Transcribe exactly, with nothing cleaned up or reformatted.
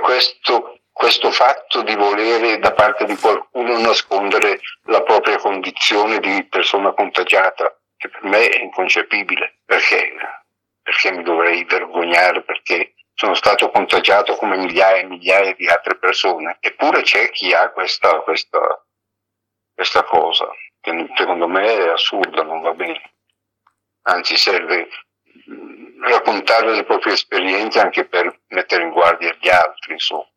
questo, questo fatto di volere da parte di qualcuno nascondere la propria condizione di persona contagiata, che per me è inconcepibile, perché, perché mi dovrei vergognare, perché sono stato contagiato come migliaia e migliaia di altre persone. Eppure c'è chi ha questa, questa, questa cosa, che secondo me è assurda, non va bene. Anzi, serve raccontare le proprie esperienze anche per mettere in guardia gli altri, insomma.